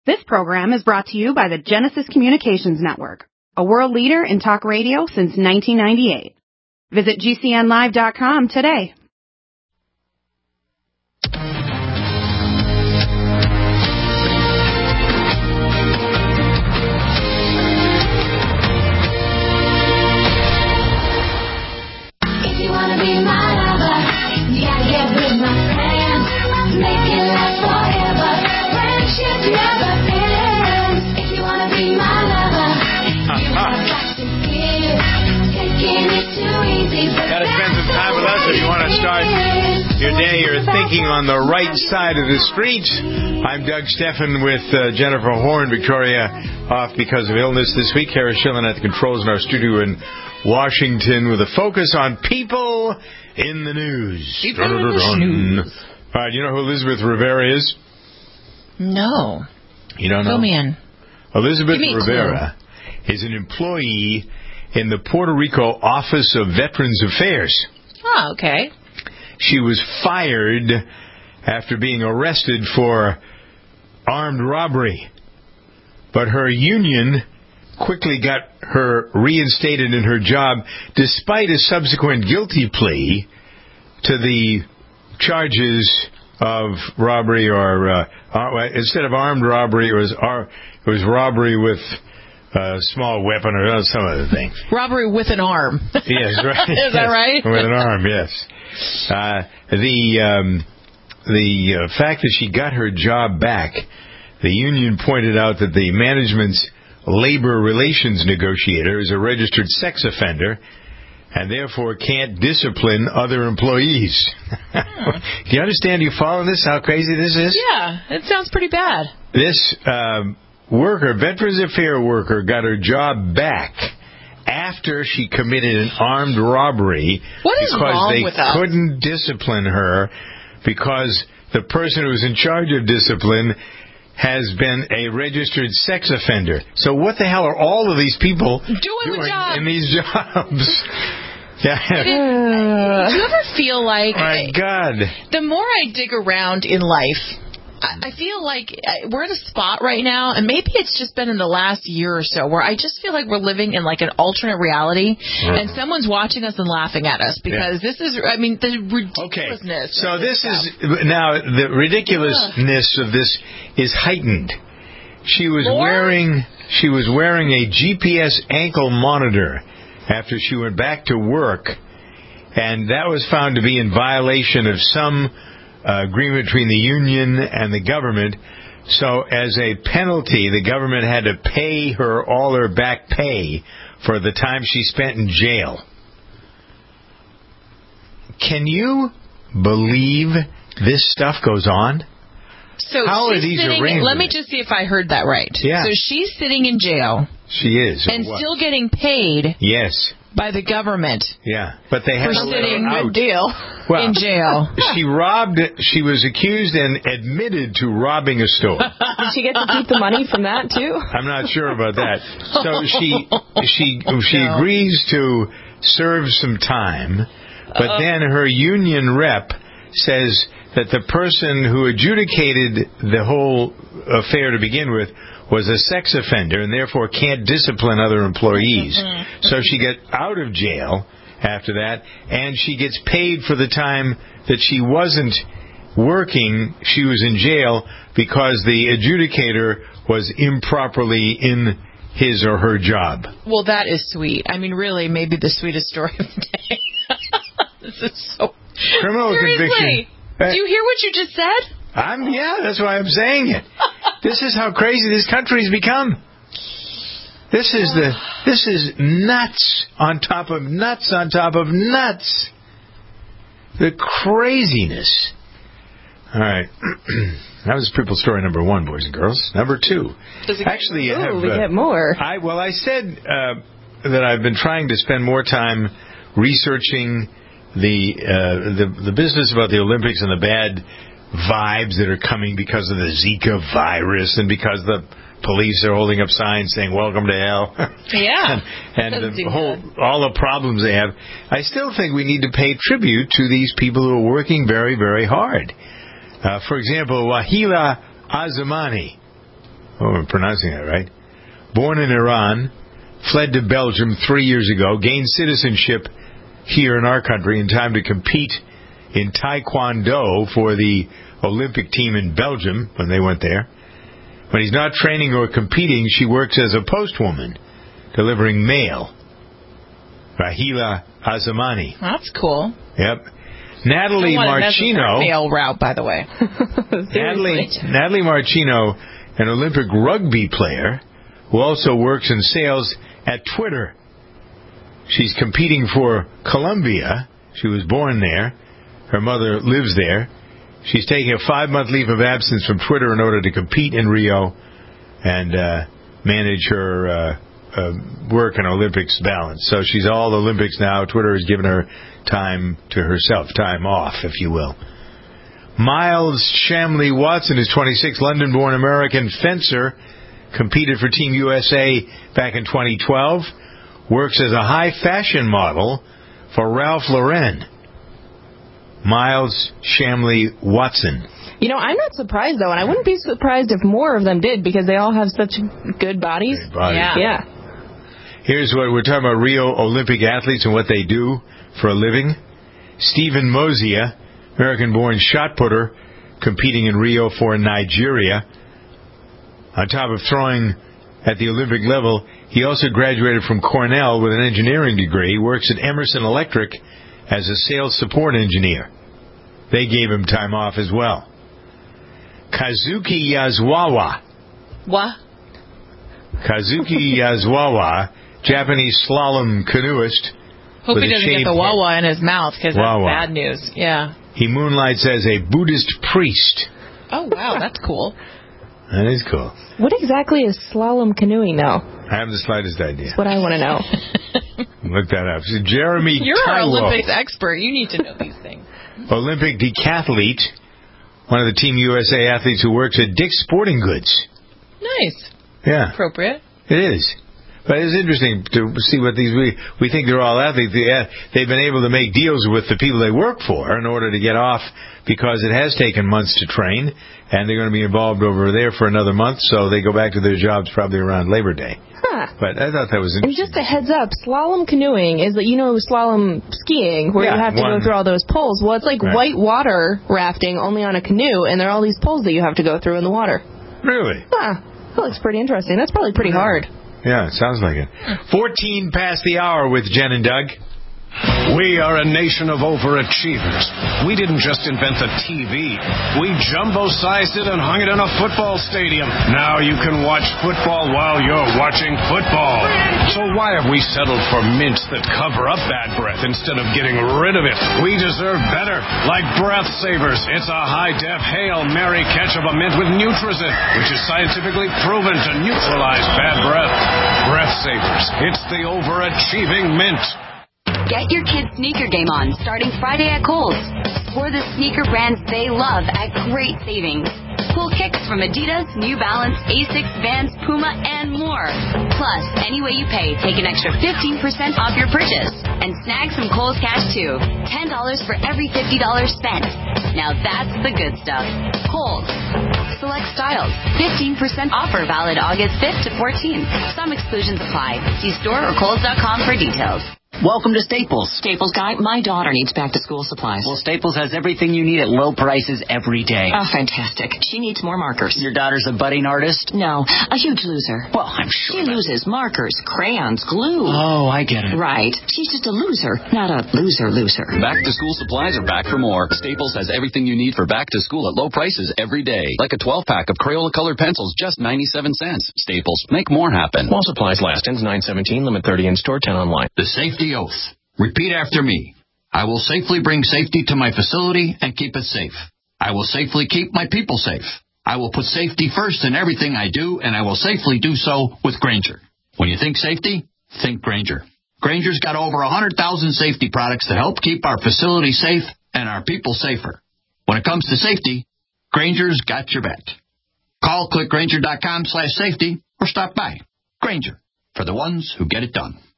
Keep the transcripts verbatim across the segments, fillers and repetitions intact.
This program is brought to you by the Genesis Communications Network, a world leader in talk radio since nineteen ninety-eight. Visit G C N live dot com today. If you wanna be my lover, you gotta get with my friends. Make it last forever. Friendship never ends. If you wanna be my lover, you have got to give. Taking it too easy. Gotta spend some time with us if you want to start your day. You're thinking on the right side of the street. I'm Doug Steffen with uh, Jennifer Horn. Victoria off because of illness this week. Kara Schillen at the controls in our studio in Washington with a focus on people in the news. People in the news. All right, you know who Elizabeth Rivera is? No. You don't know? Fill me in. Elizabeth Give me a Rivera is an employee in the Puerto Rico Office of Veterans Affairs. Oh, okay. She was fired after being arrested for armed robbery. But her union quickly got her reinstated in her job despite a subsequent guilty plea to the charges of robbery or uh, uh, instead of armed robbery, it was ar- it was robbery with a small weapon or some other thing. Robbery with an arm. Yes, right. Is yes. that right? With an arm, yes. Uh, the um, the uh, fact that she got her job back, the union pointed out that the management's labor relations negotiator is a registered sex offender and therefore can't discipline other employees. Hmm. Do you understand? You follow this? How crazy this is? Yeah, it sounds pretty bad. This um, worker, Veterans Affairs worker, got her job back after she committed an armed robbery what is because wrong they with us? couldn't discipline her because the person who's in charge of discipline has been a registered sex offender. So what the hell are all of these people doing, doing the job. in these jobs? Yeah. It is, do you ever feel like... My God. The more I dig around in life, I, I feel like we're at a spot right now, and maybe it's just been in the last year or so, where I just feel like we're living in like an alternate reality, uh-huh. and someone's watching us and laughing at us, because yeah. this is, I mean, the ridiculousness. Okay, so this, this is, now, the ridiculousness Ugh. of this is heightened. She was More? wearing, she was wearing a G P S ankle monitor after she went back to work, and that was found to be in violation of some uh, agreement between the union and the government. So as a penalty, the government had to pay her all her back pay for the time she spent in jail. Can you believe this stuff goes on? So How she's are these sitting, arranged? let me just see if I heard that right. Yeah. So she's sitting in jail. She is. And what? still getting paid. Yes. By the government. Yeah, but they have for to let sitting her out. Good deal well, in jail. She robbed. She was accused and admitted to robbing a store. Did she get to keep the money from that too? I'm not sure about that. So she she she no. agrees to serve some time, but Uh-oh. then her union rep says that the person who adjudicated the whole affair to begin with was a sex offender and therefore can't discipline other employees. Mm-hmm. So she gets out of jail after that, and she gets paid for the time that she wasn't working. She was in jail because the adjudicator was improperly in his or her job. Well, that is sweet. I mean, really, maybe the sweetest story of the day. This is so... Criminal Seriously. conviction. Do you hear what you just said? I'm yeah, that's why I'm saying it. This is how crazy this country's become. This is the this is nuts on top of nuts on top of nuts. The craziness. All right. That was People Story number one, boys and girls. Number two. Does it Actually, get, you have, ooh, we uh, get more. I well, I said uh, that I've been trying to spend more time researching the uh, the the business about the Olympics and the bad vibes that are coming because of the Zika virus and because the police are holding up signs saying "Welcome to hell." Yeah, and, and the whole all the problems they have. I still think we need to pay tribute to these people who are working very, very hard. Uh, for example, Wahila Azamani. Oh, I'm pronouncing that right. Born in Iran, fled to Belgium three years ago, gained citizenship here in our country in time to compete in Taekwondo for the Olympic team in Belgium when they went there. When he's not training or competing, she works as a postwoman, delivering mail. Rahila Azamani. That's cool. Yep. Natalie Marchino. Mail route, by the way. Natalie, Natalie Marchino, an Olympic rugby player who also works in sales at Twitter. She's competing for Colombia. She was born there. Her mother lives there. She's taking a five-month leave of absence from Twitter in order to compete in Rio and uh, manage her uh, uh, work and Olympics balance. So she's all Olympics now. Twitter has given her time to herself, time off, if you will. Miles Shamley Watson is twenty-six, London-born American fencer, competed for Team U S A back in twenty twelve, works as a high fashion model for Ralph Lauren. Miles Shamley Watson. You know, I'm not surprised, though, and I wouldn't be surprised if more of them did, because they all have such good bodies. Good bodies. Yeah. Yeah. Here's what we're talking about: Rio Olympic athletes and what they do for a living. Stephen Mosier, American-born shot putter, competing in Rio for Nigeria. On top of throwing at the Olympic level, he also graduated from Cornell with an engineering degree. He works at Emerson Electric as a sales support engineer. They gave him time off as well. Kazuki Yazawa. What? Kazuki Yazawa, Japanese slalom canoeist. Hope with he a doesn't get shaved the head. wawa in his mouth, because that's Wawa. bad news. Yeah. He moonlights as a Buddhist priest. Oh, wow, that's cool. That is cool. What exactly is slalom canoeing, though? I have the slightest idea. That's what I want to know. Look that up. So Jeremy You're our Taiwo, Olympics expert. You need to know these things. Olympic decathlete, one of the Team U S A athletes who works at Dick's Sporting Goods. Nice. Yeah, Appropriate. it is. But it's interesting to see what these we we think they're all athletes. They, uh, they've been able to make deals with the people they work for in order to get off, because it has taken months to train, and they're going to be involved over there for another month. So they go back to their jobs probably around Labor Day. Huh. But I thought that was And interesting. just a heads up, slalom canoeing is that, you know, slalom skiing, where Yeah, you have to one- go through all those poles. Well, it's like Right. white water rafting, only on a canoe, and there are all these poles that you have to go through in the water. Really? Huh. That looks pretty interesting. That's probably pretty hard. Yeah, it sounds like it. fourteen past the hour with Jen and Doug. We are a nation of overachievers. We didn't just invent the T V. We jumbo-sized it and hung it in a football stadium. Now you can watch football while you're watching football. So why have we settled for mints that cover up bad breath instead of getting rid of it? We deserve better. Like Breath Savers. It's a high-def Hail Mary catch of a mint with Nutrizin, which is scientifically proven to neutralize bad breath. Breath Savers. It's the overachieving mint. Get your kids' sneaker game on starting Friday at Kohl's. Explore the sneaker brands they love at great savings. Cool kicks from Adidas, New Balance, Asics, Vans, Puma, and more. Plus, any way you pay, take an extra fifteen percent off your purchase. And snag some Kohl's cash too. ten dollars for every fifty dollars spent. Now that's the good stuff. Kohl's. Select styles. fifteen percent offer valid August fifth to fourteenth. Some exclusions apply. See store or Kohl's dot com for details. Welcome to Staples. Staples guy, my daughter needs back-to-school supplies. Well, Staples has everything you need at low prices every day. Oh, fantastic. She needs more markers. Your daughter's a budding artist? No, a huge loser. Well, I'm sure. She loses markers, crayons, glue. Oh, I get it. Right. She's just a loser, not a loser-loser. Back-to-school supplies are back for more. Staples has everything you need for back-to-school at low prices every day. Like a twelve-pack of Crayola-colored pencils, just ninety-seven cents. Staples. Make more happen. While supplies last. Ends nine seventeen. Limit thirty in store, ten online. The safety oath. Repeat after me. I will safely bring safety to my facility and keep it safe. I will safely keep my people safe. I will put safety first in everything I do, and I will safely do so with Grainger. When you think safety, think Grainger. Grainger's got over one hundred thousand safety products to help keep our facility safe and our people safer. When it comes to safety, Grainger's got your back. Call click Grainger dot com slash safety or stop by. Grainger, for the ones who get it done.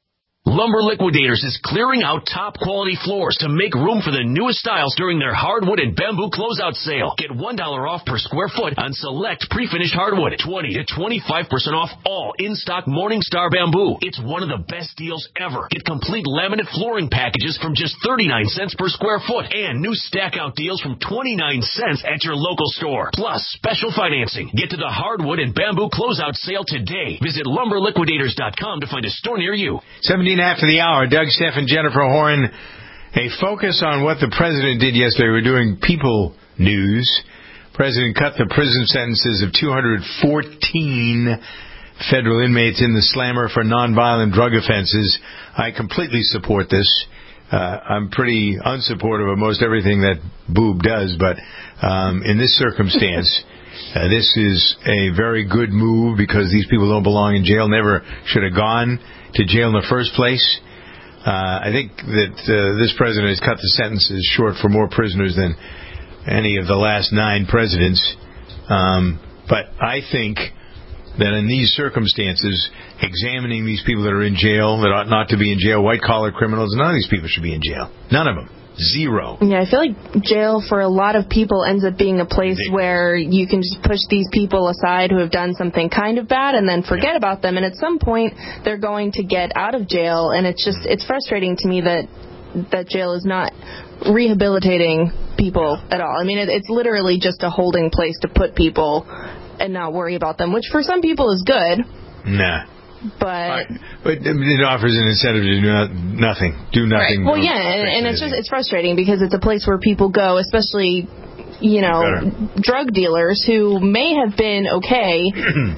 Lumber Liquidators is clearing out top-quality floors to make room for the newest styles during their hardwood and bamboo closeout sale. Get one dollar off per square foot on select pre-finished hardwood. twenty to twenty-five percent off all in-stock Morningstar bamboo. It's one of the best deals ever. Get complete laminate flooring packages from just thirty-nine cents per square foot and new stack-out deals from twenty-nine cents at your local store. Plus, special financing. Get to the hardwood and bamboo closeout sale today. Visit lumber liquidators dot com to find a store near you. seventeen after the hour, Doug, Steph, and Jennifer Horn. A focus on what the president did yesterday. We're doing people news. President cut the prison sentences of two hundred fourteen federal inmates in the slammer for nonviolent drug offenses. I completely support this. Uh, I'm pretty unsupportive of most everything that Boob does, but um, in this circumstance, uh, this is a very good move because these people don't belong in jail, never should have gone to jail in the first place. Uh, I think that uh, this president has cut the sentences short for more prisoners than any of the last nine presidents. Um, but I think that in these circumstances, examining these people that are in jail, that ought not to be in jail, white-collar criminals, none of these people should be in jail. None of them. Zero. Yeah, I feel like jail for a lot of people ends up being a place where you can just push these people aside who have done something kind of bad and then forget yeah. about them. And at some point, they're going to get out of jail. And it's just, it's frustrating to me that that jail is not rehabilitating people at all. I mean, it, it's literally just a holding place to put people and not worry about them, which for some people is good. Nah. But right. but it offers an incentive to do not, nothing, do nothing. Right. Well, yeah, and, and it's just it's frustrating because it's a place where people go, especially you know Better. drug dealers who may have been okay.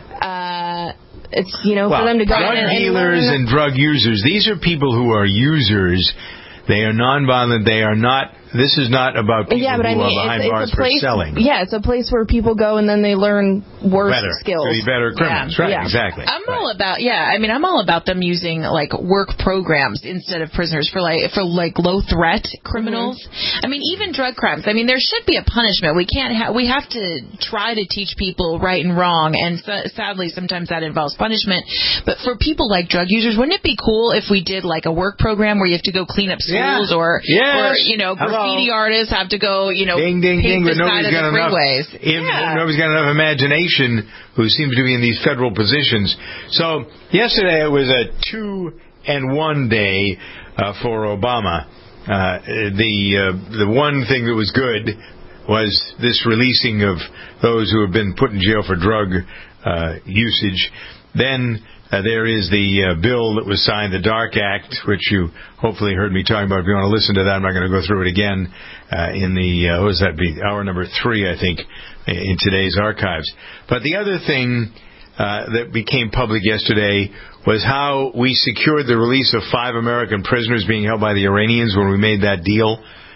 uh, it's you know well, for them to go drug in and dealers and, and drug users. These are people who are users. They are nonviolent. They are not. This is not about people yeah, but who I mean, are behind it's, bars it's a place, for selling. Yeah, it's a place where people go and then they learn worse better, skills. To be better criminals. Yeah. Right, yeah. exactly. I'm right. all about, yeah, I mean, I'm all about them using, like, work programs instead of prisoners for, like, for like low-threat criminals. Mm-hmm. I mean, even drug crimes. I mean, there should be a punishment. We can't ha- we have to try to teach people right and wrong, and so, sadly, sometimes that involves punishment. But for people like drug users, wouldn't it be cool if we did, like, a work program where you have to go clean up schools yeah. or, yes. or, you know, graffiti Hello. artists have to go, you know, ding, ding, paint ding, the but side nobody's of got the enough. freeways. In, yeah. Nobody's got enough imagination who seems to be in these federal positions. So yesterday it was a two and one day uh, for Obama. Uh, the uh, the one thing that was good was this releasing of those who have been put in jail for drug uh, usage. Then Uh, there is the uh, bill that was signed, the DARK Act, which you hopefully heard me talking about. If you want to listen to that, I'm not going to go through it again uh, in the, uh, what does that be, hour number three, I think, in today's archives. But the other thing uh, that became public yesterday was how we secured the release of five American prisoners being held by the Iranians when we made that deal.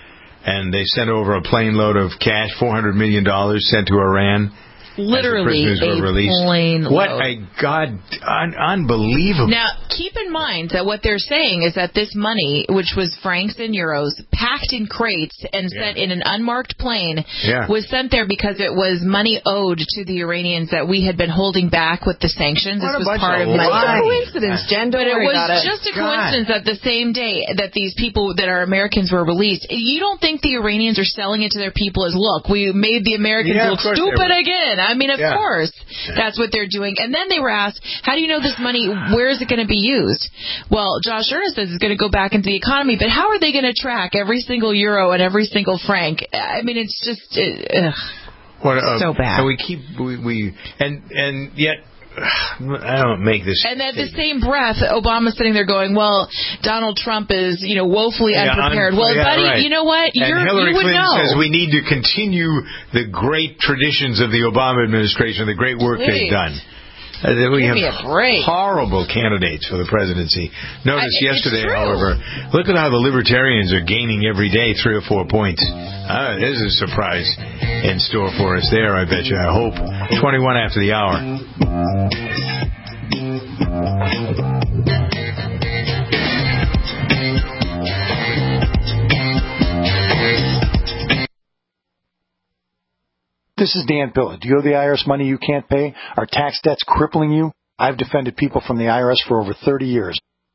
And they sent over a plane load of cash, four hundred million dollars sent to Iran. Literally a plane load. What a god, un- unbelievable. Now, keep in mind that what they're saying is that this money, which was francs and euros, packed in crates and yeah. sent in an unmarked plane, yeah. was sent there because it was money owed to the Iranians that we had been holding back with the sanctions. What this was a part of of money. It's a coincidence, Jen. Don't But it worry was about it. just a God. coincidence that the same day that these people that are Americans were released, you don't think the Iranians are selling it to their people as, look, we made the Americans yeah, look stupid again. I mean, of yeah. course. That's what they're doing. And then they were asked, how do you know this money, where is it going to be used? Well, Josh Earnest says it's going to go back into the economy, but how are they going to track every single euro and every single franc? I mean, it's just, uh, ugh, what, uh, so bad. And we keep, we, we and, and yet, I don't make this. And at the same breath, Obama's sitting there going, well, Donald Trump is, you know, woefully yeah, unprepared. Un- well, yeah, buddy, right. you know what? And You're, Hillary you would Clinton know. says we need to continue the great traditions of the Obama administration, the great work Please. they've done. Uh, we Give have me a break. horrible candidates for the presidency. Notice I, yesterday, however, look at how the Libertarians are gaining every day three or four points. Uh, there's a surprise in store for us there, I bet you. I hope. twenty-one after the hour. This is Dan Pilla. Do you owe the I R S money you can't pay? Are tax debts crippling you? I've defended people from the I R S for over thirty years.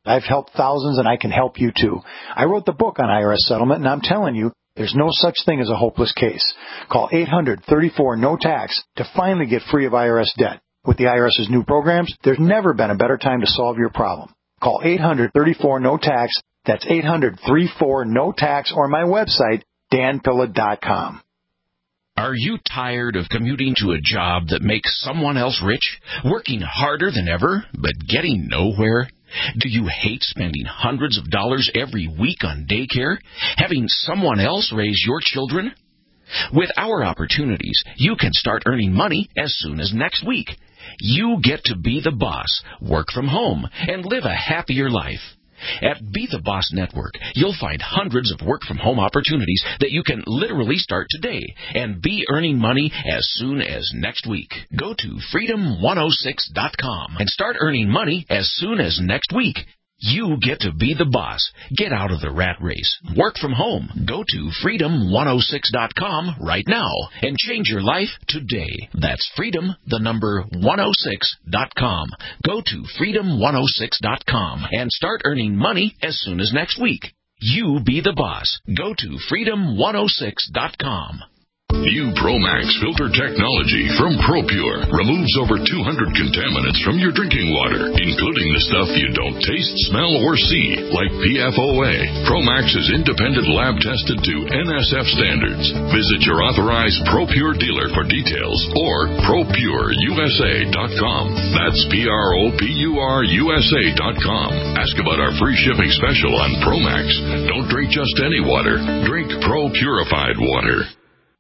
I've helped thousands, and I can help you too. I wrote the book on I R S settlement, and I'm telling you, there's no such thing as a hopeless case. Call eight hundred, thirty-four, no tax to finally get free of I R S debt. With the IRS's new programs, there's never been a better time to solve your problem. Call eight hundred, thirty-four, no tax. That's eight hundred, thirty-four, no tax, or my website, dan pilla dot com. Are you tired of commuting to a job that makes someone else rich, working harder than ever, but getting nowhere? Do you hate spending hundreds of dollars every week on daycare, having someone else raise your children? With our opportunities, you can start earning money as soon as next week. You get to be the boss, work from home, and live a happier life. At Be the Boss Network, you'll find hundreds of work-from-home opportunities that you can literally start today and be earning money as soon as next week. Go to freedom one oh six dot com and start earning money as soon as next week. You get to be the boss. Get out of the rat race. Work from home. Go to freedom one oh six dot com right now and change your life today. That's freedom, the number one oh six dot com. Go to freedom one oh six dot com and start earning money as soon as next week. You be the boss. Go to freedom one oh six dot com. New Promax filter technology from ProPure removes over two hundred contaminants from your drinking water, including the stuff you don't taste, smell, or see, like P F O A. Promax is independent lab tested to N S F standards. Visit your authorized ProPure dealer for details or pro pure U S A dot com. That's P R O P U R U S A dot com. Ask about our free shipping special on Promax. Don't drink just any water. Drink Pro Purified water.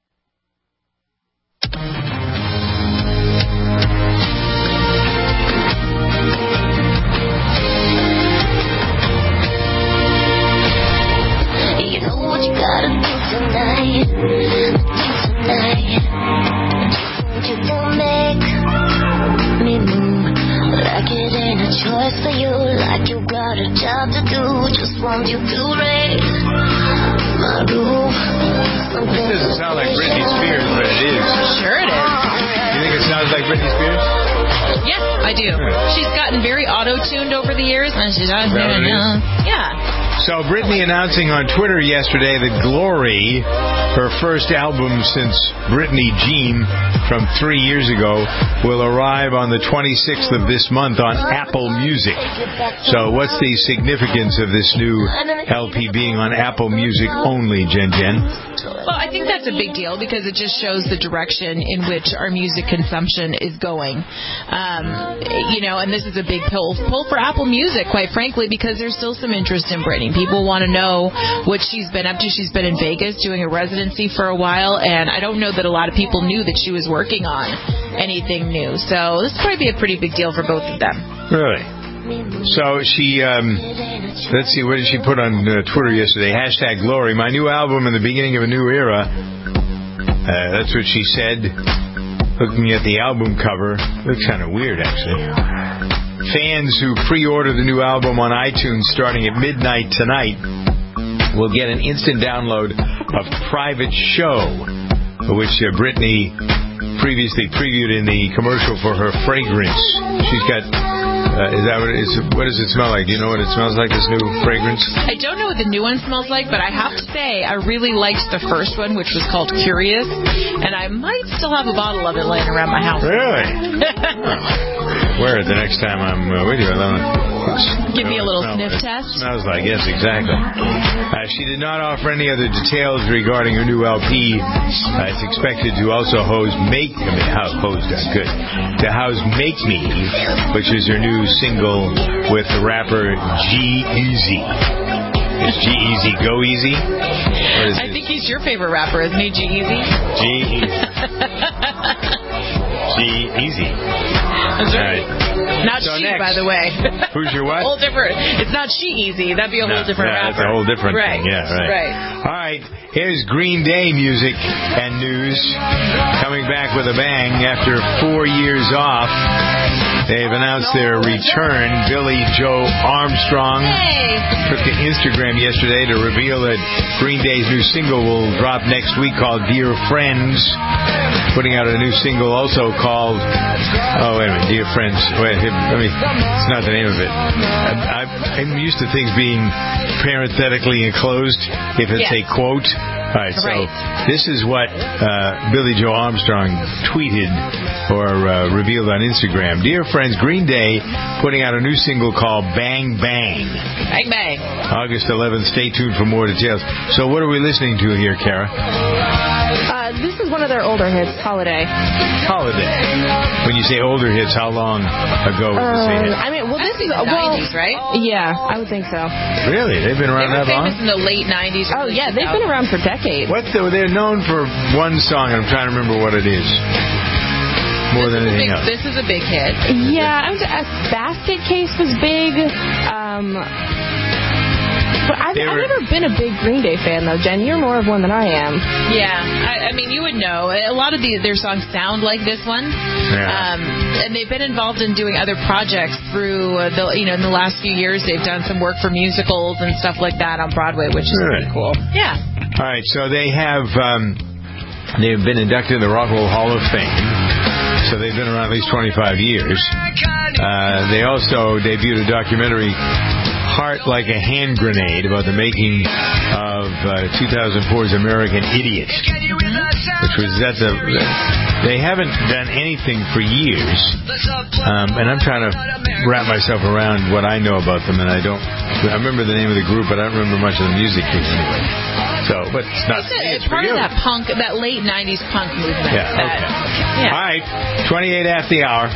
You know what you gotta do tonight, tonight. You don't make me move, like it ain't a choice for you, like you got a job to do. Just want you to raise my roof. This doesn't sound like Britney Spears, but it is. Sure it is. You think it sounds like Britney Spears? Yes, I do. She's gotten very auto-tuned over the years, and she's Is that what it is? yeah. So Britney announcing on Twitter yesterday that Glory, her first album since Britney Jean from three years ago, will arrive on the twenty-sixth of this month on Apple Music. So what's the significance of this new L P being on Apple Music only, Jen Jen? Well, I think that's a big deal because it just shows the direction in which our music consumption is going. Um, you know, and this is a big pull, pull for Apple Music, quite frankly, because there's still some interest in Britney. People want to know what she's been up to. She's been in Vegas doing a residency for a while, and I don't know that a lot of people knew that she was working on anything new. So this will probably be a pretty big deal for both of them. Really? So she, um, let's see, what did she put on uh, Twitter yesterday? Hashtag Glory, my new album in the beginning of a new era. Uh, that's what she said. Looking at the album cover, looks kind of weird, actually. Fans who pre-order the new album on iTunes starting at midnight tonight will get an instant download of Private Show, which uh, Britney previously previewed in the commercial for her fragrance. She's got... Uh, is that what it is? What does it smell like? Do you know what it smells like, this new fragrance? I don't know what the new one smells like, but I have to say I really liked the first one, which was called Curious, and I might still have a bottle of it laying around my house. Really? Wear it the next time I'm uh, with you. Give me a little smell, sniff it test. Smells like, yes, exactly. Uh, she did not offer any other details regarding her new L P. Uh, it's expected to also host Make, I mean, house, host, uh, good, to house Make Me, which is her new single with the rapper G-Eazy. Is G-Eazy Go Easy? I think he's your favorite rapper, isn't he, G-Eazy? G-Eazy. G-Eazy. That's right. Not So she, next. by the way. Who's your what? Whole different. It's not She Easy. That'd be a whole No, different yeah, rapper. that's a whole different right. thing. Yeah, right. Right. All right. Here's Green Day music and news coming back with a bang after four years off. They've announced their return. Billy Joe Armstrong took to Instagram yesterday to reveal that Green Day's new single will drop next week called Dear Friends, putting out a new single also called, oh, wait a minute, Dear Friends. Wait, I mean, it's not the name of it. I, I, I'm used to things being parenthetically enclosed if it's Yes. a quote. All right, so Right. this is what uh, Billy Joe Armstrong tweeted or uh, revealed on Instagram. Dear friends, Green Day putting out a new single called Bang Bang. Bang, bang. August eleventh. Stay tuned for more details. So what are we listening to here, Kara? Uh, this is one of their older hits, Holiday. Holiday. When you say older hits, how long ago was this a hit? Uh, I mean, well, this is the well, nineties, right? Yeah, I would think so. Really? They've been They around were that long? famous in the late nineties. Oh yeah, they've been around for decades. What the, they're known for one song, and I'm trying to remember what it is. More than anything Big, else. this is a big hit. Yeah, I was, a basket case was big. Um, but I've, They I've were- never been a big Green Day fan, though, Jen. You're more of one than I am. Yeah, I, I mean, you would know. A lot of the, their songs sound like this one. Yeah. Um, and they've been involved in doing other projects through uh, the, you know, in the last few years. They've done some work for musicals and stuff like that on Broadway, which is Really? pretty cool. Yeah. All right, so they have um, they've been inducted in the Rock and Roll Hall of Fame. So they've been around at least twenty-five years. Uh, they also debuted a documentary, Heart Like a Hand Grenade, about the making of uh, two thousand four's American Idiot, which was at the. They haven't done anything for years, um, and I'm trying to wrap myself around what I know about them, and I don't. I remember the name of the group, but I don't remember much of the music anyway. So, but it's not. It's, a, It's it's for part you. of that punk, that late nineties punk movement. Yeah, that, okay. yeah. All right, twenty-eight after the hour.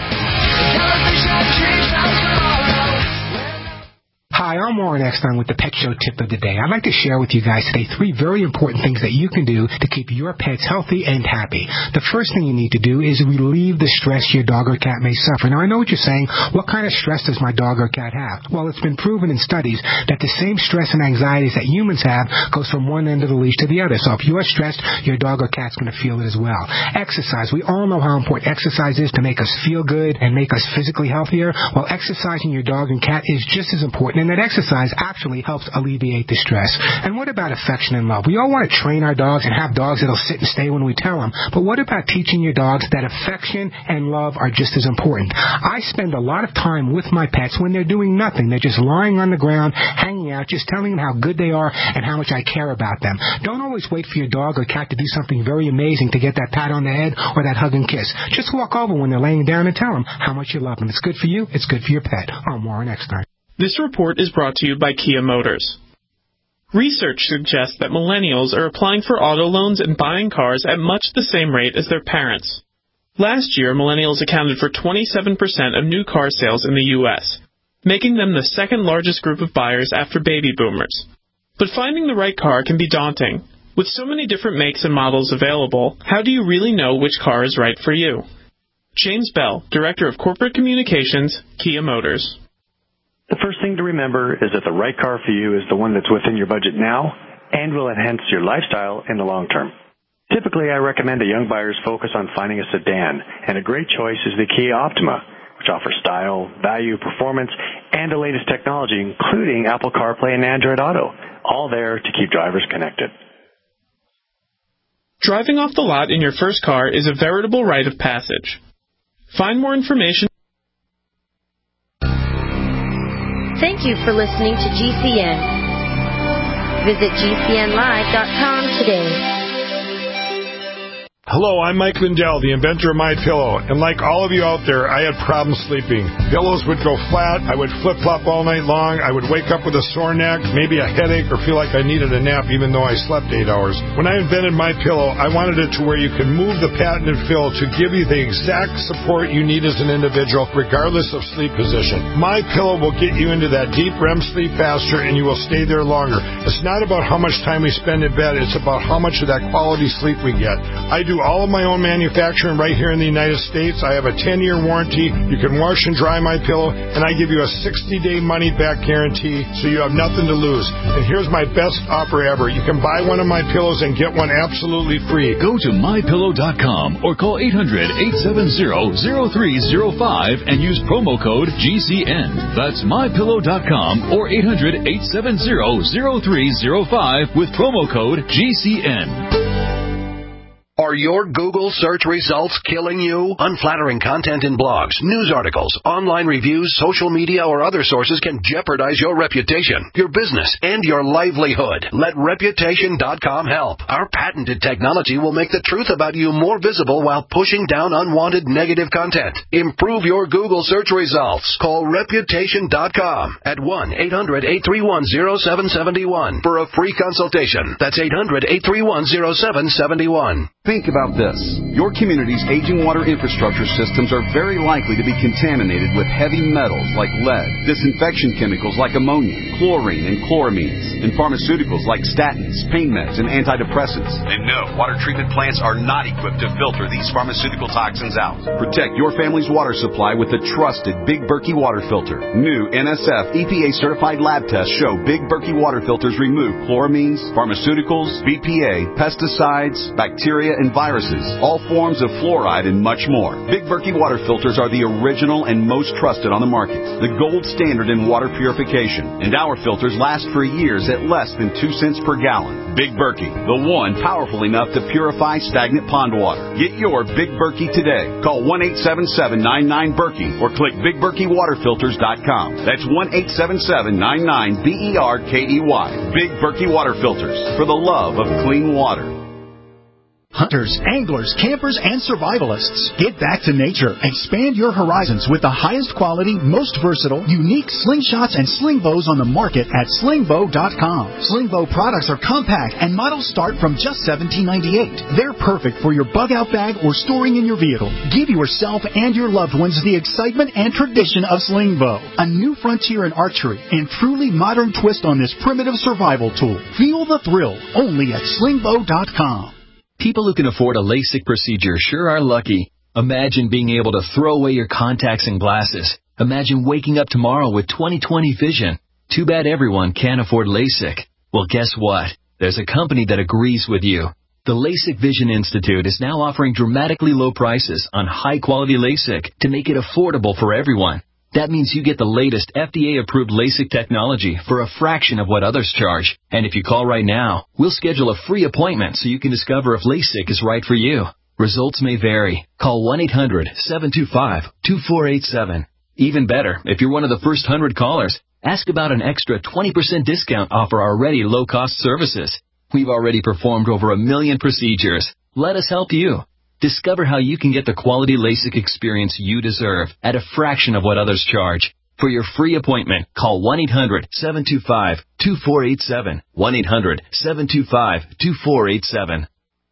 Hi, I'm Warren Eckstein with the Pet Show Tip of the Day. I'd like to share with you guys today three very important things that you can do to keep your pets healthy and happy. The first thing you need to do is relieve the stress your dog or cat may suffer. Now, I know what you're saying. What kind of stress does my dog or cat have? Well, it's been proven in studies that the same stress and anxieties that humans have goes from one end of the leash to the other. So if you're stressed, your dog or cat's going to feel it as well. Exercise. We all know how important exercise is to make us feel good and make us physically healthier. Well, exercising your dog and cat is just as important, and that exercise actually helps alleviate the stress. And what about affection and love? We all want to train our dogs and have dogs that'll sit and stay when we tell them. But what about teaching your dogs that affection and love are just as important? I spend a lot of time with my pets when they're doing nothing. They're just lying on the ground, hanging out, just telling them how good they are and how much I care about them. Don't always wait for your dog or cat to do something very amazing to get that pat on the head or that hug and kiss. Just walk over when they're laying down and tell them how much you love them. It's good for you. It's good for your pet. I'm Warren Eckstein. This report is brought to you by Kia Motors. Research suggests that millennials are applying for auto loans and buying cars at much the same rate as their parents. Last year, millennials accounted for twenty-seven percent of new car sales in the U S, making them the second largest group of buyers after baby boomers. But finding the right car can be daunting. With so many different makes and models available, how do you really know which car is right for you? James Bell, Director of Corporate Communications, Kia Motors. The first thing to remember is that the right car for you is the one that's within your budget now and will enhance your lifestyle in the long term. Typically, I recommend that young buyers focus on finding a sedan, and a great choice is the Kia Optima, which offers style, value, performance, and the latest technology, including Apple CarPlay and Android Auto, all there to keep drivers connected. Driving off the lot in your first car is a veritable rite of passage. Find more information. Thank you for listening to G C N. Visit G C N live dot com today. Hello, I'm Mike Lindell, the inventor of MyPillow, and like all of you out there, I had problems sleeping. Pillows would go flat, I would flip-flop all night long, I would wake up with a sore neck, maybe a headache, or feel like I needed a nap even though I slept eight hours. When I invented MyPillow, I wanted it to where you can move the patented fill to give you the exact support you need as an individual, regardless of sleep position. MyPillow will get you into that deep R E M sleep faster, and you will stay there longer. It's not about how much time we spend in bed, it's about how much of that quality sleep we get. I do do all of my own manufacturing right here in the United States. I have a ten-year warranty. You can wash and dry my pillow, and I give you a sixty-day money-back guarantee, so you have nothing to lose. And here's my best offer ever. You can buy one of my pillows and get one absolutely free. Go to my pillow dot com or call eight hundred, eight seven zero, zero three zero five and use promo code G C N. That's my pillow dot com or eight hundred, eight seven zero, zero three zero five with promo code G C N. Are your Google search results killing you? Unflattering content in blogs, news articles, online reviews, social media, or other sources can jeopardize your reputation, your business, and your livelihood. Let Reputation dot com help. Our patented technology will make the truth about you more visible while pushing down unwanted negative content. Improve your Google search results. Call Reputation dot com at one eight hundred, eight three one, zero seven seven one for a free consultation. That's eight hundred, eight three one, zero seven seven one. Think about this. Your community's aging water infrastructure systems are very likely to be contaminated with heavy metals like lead, disinfection chemicals like ammonia, chlorine, and chloramines, and pharmaceuticals like statins, pain meds, and antidepressants. And no, water treatment plants are not equipped to filter these pharmaceutical toxins out. Protect your family's water supply with the trusted Big Berkey water filter. New N S F E P A certified lab tests show Big Berkey water filters remove chloramines, pharmaceuticals, B P A, pesticides, bacteria, and viruses, all forms of fluoride, and much more. Big Berkey water filters are the original and most trusted on the market, the gold standard in water purification, and our filters last for years at less than two cents per gallon. Big Berkey, the one powerful enough to purify stagnant pond water. Get your Big Berkey today. Call one eight seven seven, nine nine, Berkey or click big berkey water filters dot com. That's one eight seven seven, nine nine, B E R K E Y. Big Berkey water filters, for the love of clean water. Hunters, anglers, campers, and survivalists, get back to nature. Expand your horizons with the highest quality, most versatile, unique slingshots and sling bows on the market at sling bow dot com. Sling bow products are compact and models start from just seventeen ninety-eight. They're perfect for your bug out bag or storing in your vehicle. Give yourself and your loved ones the excitement and tradition of sling bow, a new frontier in archery and truly modern twist on this primitive survival tool. Feel the thrill only at sling bow dot com. People who can afford a LASIK procedure sure are lucky. Imagine being able to throw away your contacts and glasses. Imagine waking up tomorrow with twenty twenty vision. Too bad everyone can't afford LASIK. Well, guess what? There's a company that agrees with you. The LASIK Vision Institute is now offering dramatically low prices on high-quality LASIK to make it affordable for everyone. That means you get the latest F D A-approved LASIK technology for a fraction of what others charge. And if you call right now, we'll schedule a free appointment so you can discover if LASIK is right for you. Results may vary. Call one eight hundred, seven two five, two four eight seven. Even better, if you're one of the first one hundred callers, ask about an extra twenty percent discount off our already low-cost services. We've already performed over a million procedures. Let us help you. Discover how you can get the quality LASIK experience you deserve at a fraction of what others charge. For your free appointment, call one eight hundred, seven two five, two four eight seven. one eight hundred, seven two five, two four eight seven.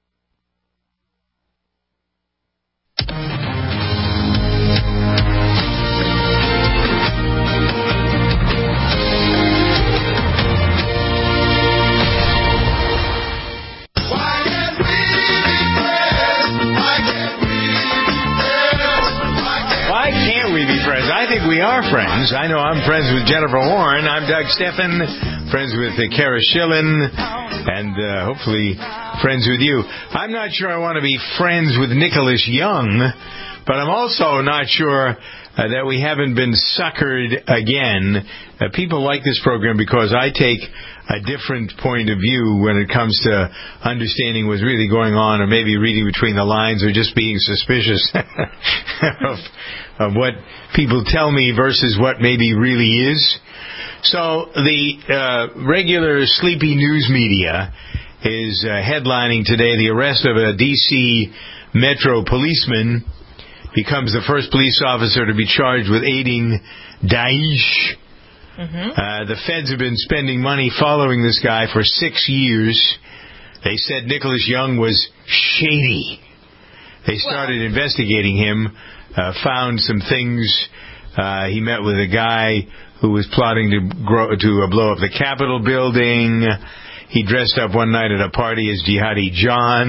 I think we are friends. I know I'm friends with Jennifer Warren. I'm Doug Steffen, friends with uh, Kara Schillen, and uh, hopefully friends with you. I'm not sure I want to be friends with Nicholas Young, but I'm also not sure uh, that we haven't been suckered again. Uh, people like this program because I take a different point of view when it comes to understanding what's really going on, or maybe reading between the lines, or just being suspicious of, of what people tell me versus what maybe really is. So the uh, regular sleepy news media is uh, headlining today the arrest of a D C Metro policeman. Becomes the first police officer to be charged with aiding Daesh. Mm-hmm. Uh, the feds have been spending money following this guy for six years. They said Nicholas Young was shady. They started well. investigating him, uh, found some things. Uh, he met with a guy who was plotting to grow, to uh, blow up the Capitol building. He dressed up one night at a party as Jihadi John.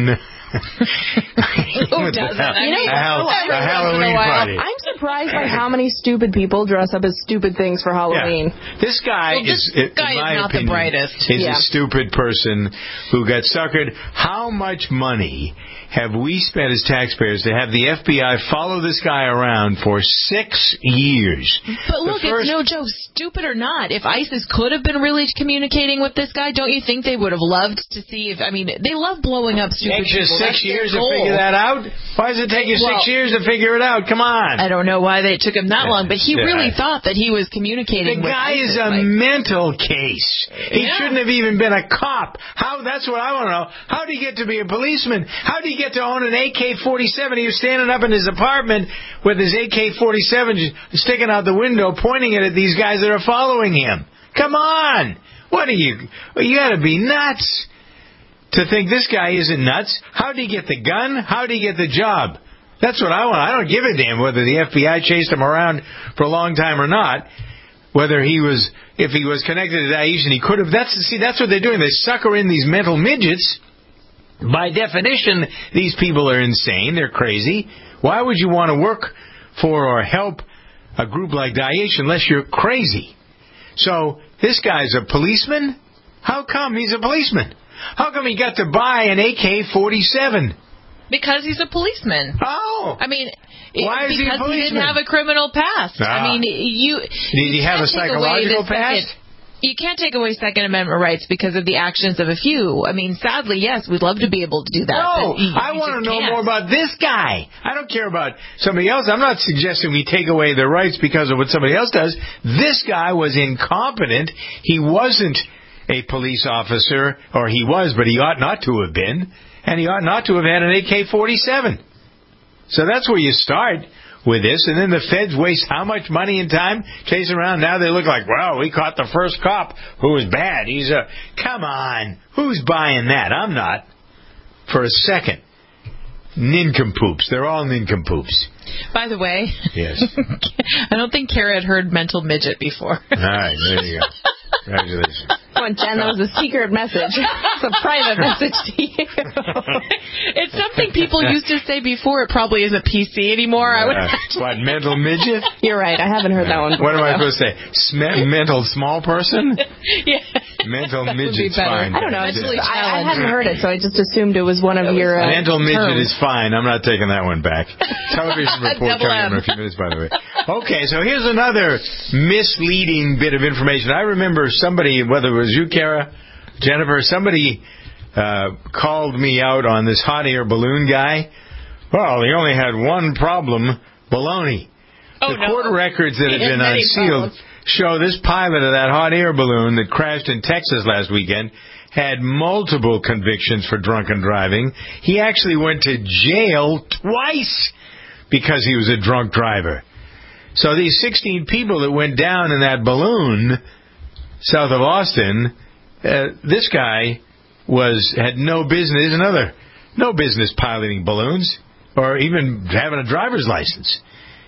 Who doesn't? I You know, mean, a, hal- every a once in Halloween while. party. I'm surprised by how many stupid people dress up as stupid things for Halloween. Yeah. This guy Well, this is, guy in is my not the opinion, brightest. is Yeah. a stupid person who got suckered. How much money have we spent as taxpayers to have the F B I follow this guy around for six years? But look, The first- it's no joke. Stupid or not, if ISIS could have been really communicating with this guy, don't you think they would have loved to see if, I mean, they love blowing up stupid Takes you people. six That's their years to goal. figure that out? Why does it take you Well, six years to figure it out? Come on. I don't know why they took him that Yeah. long, but he Yeah. really thought that he was communicating The with guy ISIS, is a like- mental case. He Yeah. shouldn't have even been a cop. How? That's what I want to know. How did he get to be a policeman? How did he get to own an A K forty-seven? He was standing up in his apartment with his A K forty-seven sticking out the window, pointing it at these guys that are following him. Come on. What are you? You got to be nuts to think this guy isn't nuts. How did he get the gun? How did he get the job? That's what I want. I don't give a damn whether the F B I chased him around for a long time or not. Whether he was, if he was connected to Daesh and he could have. That's see, that's what they're doing. They sucker in these mental midgets. By definition, these people are insane. They're crazy. Why would you want to work for or help a group like Daesh unless you're crazy? So this guy's a policeman? How come he's a policeman? How come he got to buy an A K forty-seven? Because he's a policeman. Oh. I mean, Why is he a because he, policeman? didn't have a criminal past. Ah. I mean, you... Did he you have can't a take away psychological the second- past? You can't take away Second Amendment rights because of the actions of a few. I mean, sadly, yes, we'd love to be able to do that. No, but you, I you want to just know can't. more about this guy. I don't care about somebody else. I'm not suggesting we take away their rights because of what somebody else does. This guy was incompetent. He wasn't a police officer, or he was, but he ought not to have been, and he ought not to have had an A K forty-seven. So that's where you start with this, and then the feds waste how much money and time chasing around. Now they look like, well, we caught the first cop who was bad. He's a, come on, who's buying that? I'm not. For a second. Nincompoops. They're all nincompoops. By the way, Yes. I don't think Kara had heard mental midget before. All right, there you go. Congratulations. Come on, Jen, that was a secret message. It's a private message to you. It's something people used to say before. It probably isn't P C anymore. I would. Uh, what, mental midget? You're right. I haven't heard that one before. What am I though. supposed to say? Sm- mental small person? Yeah. Mental That would be midget's better. fine. I don't know. That's Just, it. I, I hadn't heard it, so I just assumed it was one of your uh, Mental midget terms. is fine. I'm not taking that one back. Television report Double coming M. in a few minutes, by the way. Okay, so here's another misleading bit of information. I remember somebody, whether it was you, Kara, Jennifer, somebody uh, called me out on this hot air balloon guy. Well, he only had one problem, baloney. Oh, the no. court records that have He had been many unsealed problems. show this pilot of that hot air balloon that crashed in Texas last weekend had multiple convictions for drunken driving. He actually went to jail twice because he was a drunk driver. So these sixteen people that went down in that balloon south of Austin, uh, this guy was had no business, another no business piloting balloons or even having a driver's license.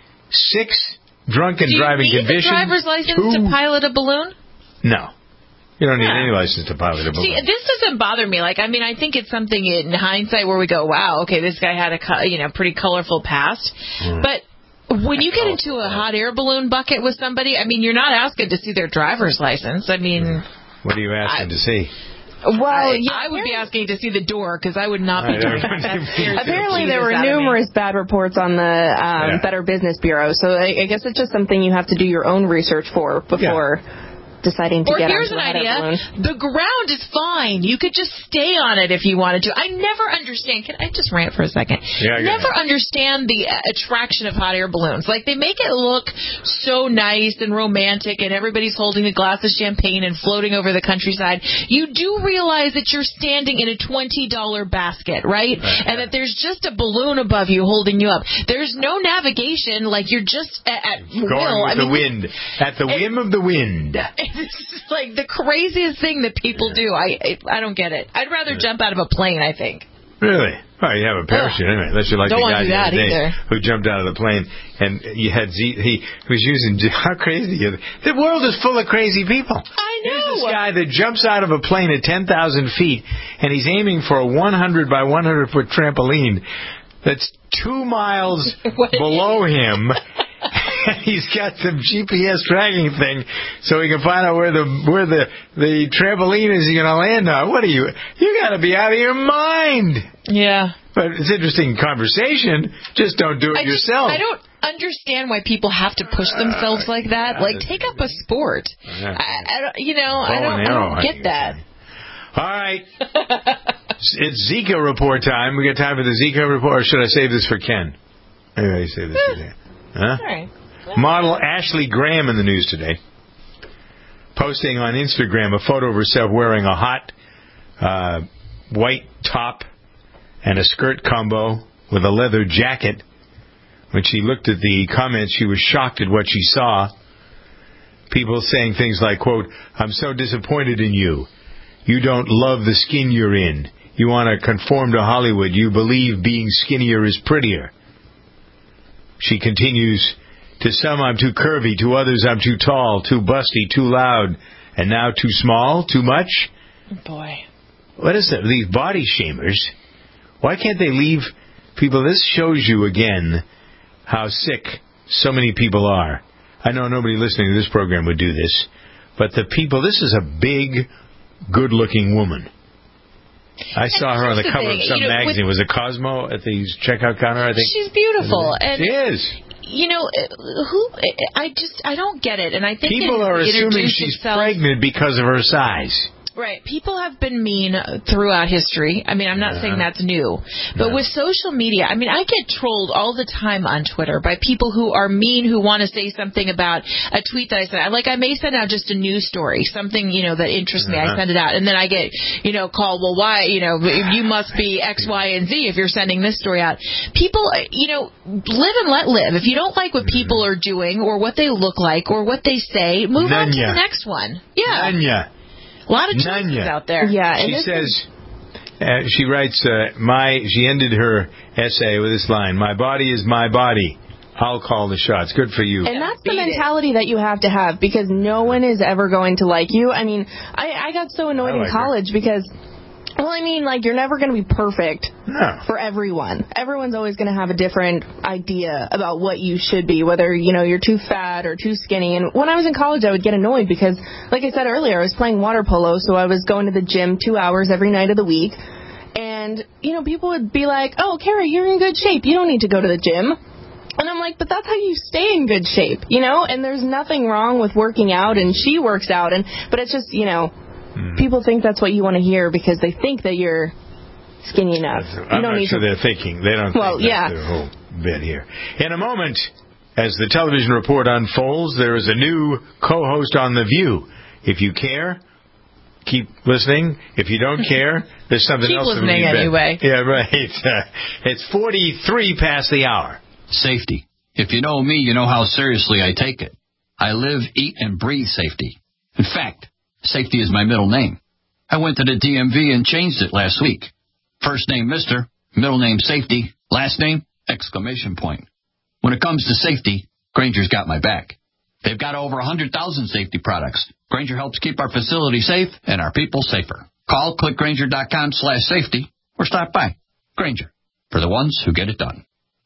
Six drunken Do you driving need convictions. a driver's license Two- to pilot a balloon? No. You don't need Yeah. any license to pilot a balloon. See, this doesn't bother me. Like, I mean, I think it's something in hindsight where we go, wow, okay, this guy had a co- you know pretty colorful past. Mm. But when you get into a hot air balloon bucket with somebody, I mean, you're not asking to see their driver's license. I mean, What are you asking to see? Well, I, yeah, I would be asking to see the door because I would not be I doing don't- that. apparently there Jesus were out of me. numerous bad reports on the um, Yeah. Better Business Bureau, so I, I guess it's just something you have to do your own research for before deciding to Or get here's onto an a hot air idea. balloon. The ground is fine. You could just stay on it if you wanted to. I never understand. Can I just rant for a second? Yeah, go never ahead. understand the uh, attraction of hot air balloons. Like, they make it look so nice and romantic, and everybody's holding a glass of champagne and floating over the countryside. You do realize that you're standing in a twenty dollar basket, right? And that there's just a balloon above you holding you up. There's no navigation. Like, you're just at, at Going will. with I the mean, wind. At the whim of the wind. it's like the craziest thing that people do. I I don't get it. I'd rather jump out of a plane, I think. Really? Well, you have a parachute anyway, unless you're like Don't the wanna guy do the that other day either. who jumped out of the plane and you had Z, he was using, how crazy is it? The world is full of crazy people. I Here's know. this guy that jumps out of a plane at ten thousand feet and he's aiming for a one hundred by one hundred foot trampoline that's two miles below him. He's got some G P S tracking thing so he can find out where the where the, the trampoline is going to land on. What are you? You got to be out of your mind. Yeah. But it's interesting conversation. Just don't do it I just, yourself. I don't understand why people have to push themselves like that. Like, take up a sport. I, I don't, you know, I don't, I don't get that. All right. It's Zika report time. We got time for the Zika report, or should I save this for Ken? Maybe I save this for Ken. Huh? All right. Model Ashley Graham in the news today, posting on Instagram a photo of herself wearing a hot uh, white top and a skirt combo with a leather jacket. When she looked at the comments, she was shocked at what she saw. People saying things like, quote, "I'm so disappointed in you. You don't love the skin you're in. You want to conform to Hollywood. You believe being skinnier is prettier." She continues, "To some I'm too curvy, to others I'm too tall, too busty, too loud, and now too small, too much." Boy. What is that? These body shamers. Why can't they leave people? This shows you again how sick so many people are. I know nobody listening to this program would do this, but the people, this is a big, good-looking woman. I saw her on the cover of some you know, magazine. Was it Cosmo at the checkout counter, I think? She's beautiful. And she is. You know, who? I just, I don't get it. And I think people are assuming she's itself, pregnant because of her size. Right. People have been mean throughout history. I mean, I'm not uh, saying that's new. But no. With social media, I mean, I get trolled all the time on Twitter by people who are mean, who want to say something about a tweet that I sent. Like, I may send out just a news story, something, you know, that interests me. Uh-huh. I send it out. And then I get, you know, called, well, why, you know, you must be X, Y, and Z if you're sending this story out. People, you know, live and let live. If you don't like what people are doing or what they look like or what they say, move Nanya. on to the next one. Yeah. Nanya. A lot of choices Nanya. out there. Yeah, she says, uh, she writes, uh, my. She ended her essay with this line, "My body is my body. I'll call the shots." Good for you. And that's the mentality that you have to have, because no one is ever going to like you. I mean, I, I got so annoyed like in college her. because... Well, I mean, like, you're never going to be perfect no. for everyone. Everyone's always going to have a different idea about what you should be, whether, you know, you're too fat or too skinny. And when I was in college, I would get annoyed because, like I said earlier, I was playing water polo, so I was going to the gym two hours every night of the week. And, you know, people would be like, "Oh, Carrie, you're in good shape. You don't need to go to the gym." And I'm like, but that's how you stay in good shape, you know? And there's nothing wrong with working out, and she works out. and But it's just, you know... Hmm. People think that's what you want to hear because they think that you're skinny enough. You I'm don't not need sure to... they're thinking. They don't well, think yeah. that's their whole bit here. In a moment, as the television report unfolds, there is a new co-host on The View. If you care, keep listening. If you don't care, there's something keep else. Keep listening anyway. Yeah, right. Uh, it's forty-three past the hour. Safety. If you know me, you know how seriously I take it. I live, eat, and breathe safety. In fact, safety is my middle name. I went to the D M V and changed it last week. First name Mister, middle name Safety, last name exclamation point. When it comes to safety, Grainger's got my back. They've got over one hundred thousand safety products. Grainger helps keep our facility safe and our people safer. Call click grainger dot com slash safety or stop by. Grainger, for the ones who get it done.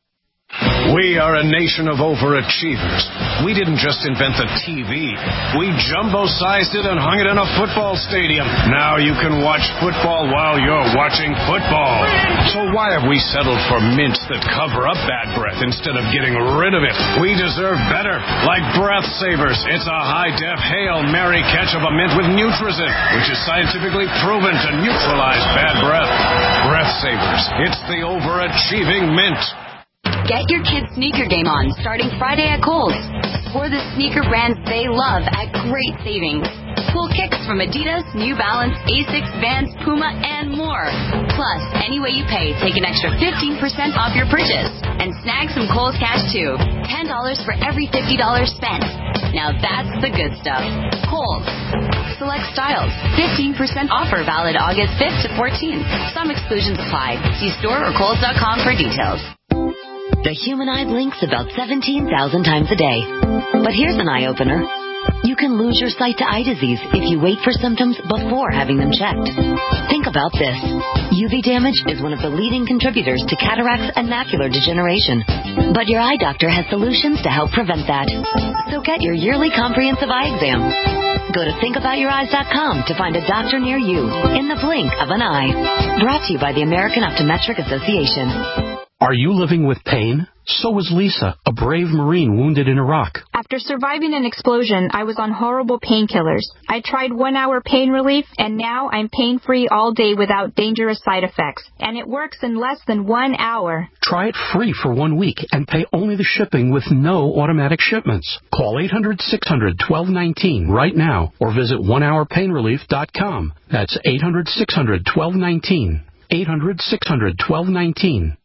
We are a nation of overachievers. We didn't just invent the T V. We jumbo-sized it and hung it in a football stadium. Now you can watch football while you're watching football. So why have we settled for mints that cover up bad breath instead of getting rid of it? We deserve better. Like Breath Savers. It's a high-def Hail Mary catch of a mint with Nutrizin, which is scientifically proven to neutralize bad breath. Breath Savers. It's the overachieving mint. Get your kids' sneaker game on starting Friday at Kohl's. Explore the sneaker brands they love at great savings. Cool kicks from Adidas, New Balance, Asics, Vans, Puma, and more. Plus, any way you pay, take an extra fifteen percent off your purchase. And snag some Kohl's cash too. ten dollars for every fifty dollars spent. Now that's the good stuff. Kohl's. Select styles. fifteen percent offer valid August fifth to fourteenth. Some exclusions apply. See store or kohls dot com for details. The human eye blinks about seventeen thousand times a day. But here's an eye-opener. You can lose your sight to eye disease if you wait for symptoms before having them checked. Think about this. U V damage is one of the leading contributors to cataracts and macular degeneration. But your eye doctor has solutions to help prevent that. So get your yearly comprehensive eye exam. Go to think about your eyes dot com to find a doctor near you in the blink of an eye. Brought to you by the American Optometric Association. Are you living with pain? So was Lisa, a brave Marine wounded in Iraq. After surviving an explosion, I was on horrible painkillers. I tried one-hour pain relief, and now I'm pain-free all day without dangerous side effects. And it works in less than one hour. Try it free for one week and pay only the shipping with no automatic shipments. Call eight hundred, six hundred, twelve nineteen right now or visit one hour pain relief dot com. That's eight hundred, six hundred, twelve nineteen. eight hundred, six hundred, twelve nineteen.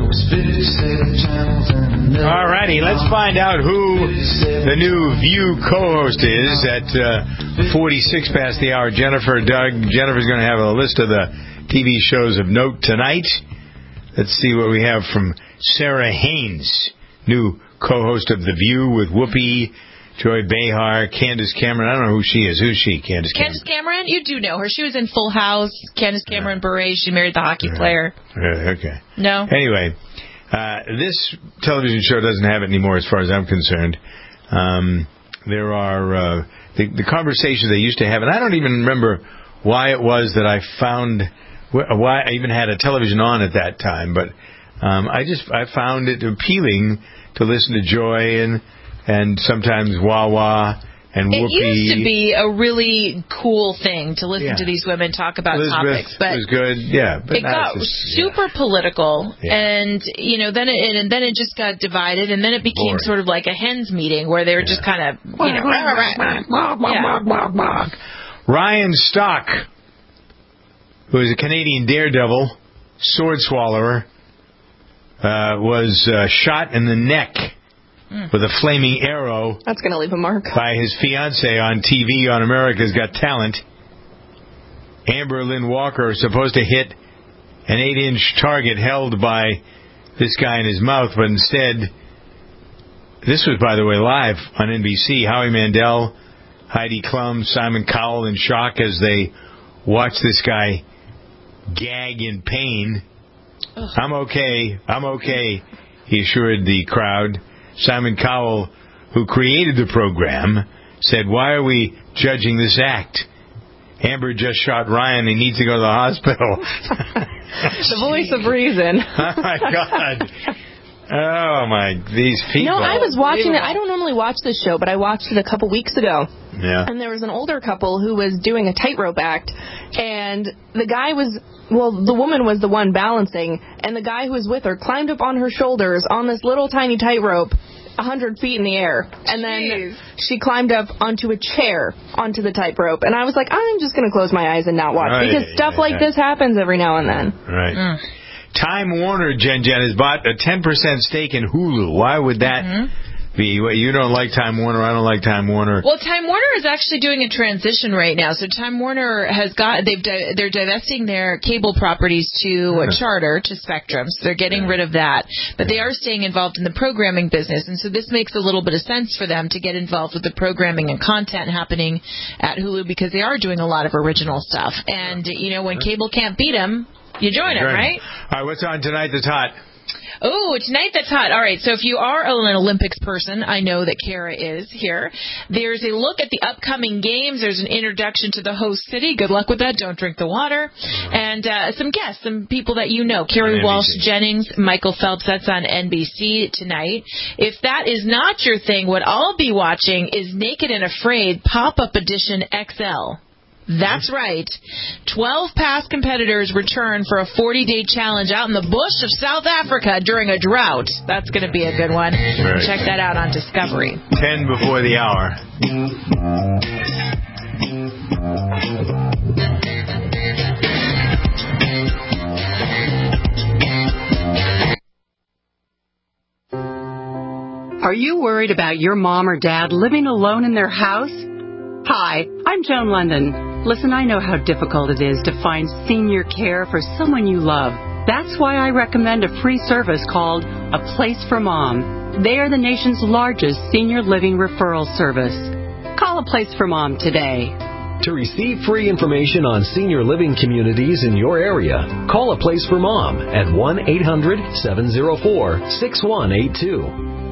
All righty, let's find out who the new View co-host is at uh, forty-six past the hour. Jennifer, Doug. Jennifer's going to have a list of the T V shows of note tonight. Let's see what we have from Sarah Haynes, new co-host of The View with Whoopi, Joy Behar, Candace Cameron. I don't know who she is. Who's she, Candace Cameron? Candace Cameron? You do know her. She was in Full House. Candace Cameron Bure. She married the hockey player. Uh, okay. No? Anyway, uh, this television show doesn't have it anymore as far as I'm concerned. Um, there are uh, the, the conversations they used to have, and I don't even remember why it was that I found, why I even had a television on at that time, but um, I just I found it appealing to listen to Joy and and sometimes Wawa and It Whoopi. used to be a really cool thing to listen Yeah. to these women talk about Elizabeth topics, but was good, yeah. But it now got it's just, super political, Yeah. and you know, then it and then it just got divided, and then it became Boring. sort of like a hens meeting where they were just kind of, you know, yeah. Ryan Stock, who is a Canadian daredevil, sword swallower, uh, was uh, shot in the neck with a flaming arrow That's going to leave a mark. by his fiancée on T V on America's Got Talent. Amber Lynn Walker is supposed to hit an eight-inch target held by this guy in his mouth, but instead, this was, by the way, live on N B C. Howie Mandel, Heidi Klum, Simon Cowell in shock as they watch this guy gag in pain. Ugh. I'm okay. I'm okay, he assured the crowd. Simon Cowell, who created the program, said, "Why are we judging this act? Amber just shot Ryan. He needs to go to the hospital." The voice of reason. Oh, my God. Oh, my, these people. No, I was watching it. I don't normally watch this show, but I watched it a couple weeks ago. Yeah. And there was an older couple who was doing a tightrope act, and the guy was, well, the woman was the one balancing, and the guy who was with her climbed up on her shoulders on this little tiny tightrope, a hundred feet in the air, and then she climbed up onto a chair onto the tightrope, and I was like, I'm just going to close my eyes and not watch, Right. because stuff Yeah, like yeah. this happens every now and then. Right. Mm. Time Warner, Jen Jen, has bought a ten percent stake in Hulu. Why would that Mm-hmm. be? Well, you don't like Time Warner. I don't like Time Warner. Well, Time Warner is actually doing a transition right now. So Time Warner has got they've di- they're divesting their cable properties to a Charter, to Spectrum. So they're getting rid of that, but they are staying involved in the programming business, and so this makes a little bit of sense for them to get involved with the programming and content happening at Hulu, because they are doing a lot of original stuff. And you know, when cable can't beat them, you join them, right? All right, what's on tonight that's hot? Oh, tonight that's hot. All right, so if you are an Olympics person, I know that Kara is here. There's a look at the upcoming games. There's an introduction to the host city. Good luck with that. Don't drink the water. And uh, some guests, some people that you know. Kerry Walsh Jennings, Michael Phelps. That's on N B C tonight. If that is not your thing, what I'll be watching is Naked and Afraid Pop-Up Edition X L. That's right. Twelve past competitors return for a forty-day challenge out in the bush of South Africa during a drought. That's going to be a good one. Right. Check that out on Discovery. Ten before the hour. Are you worried about your mom or dad living alone in their house? Hi, I'm Joan London. Listen, I know how difficult it is to find senior care for someone you love. That's why I recommend a free service called A Place for Mom. They are the nation's largest senior living referral service. Call A Place for Mom today. To receive free information on senior living communities in your area, call A Place for Mom at one eight hundred seven oh four six one eight two.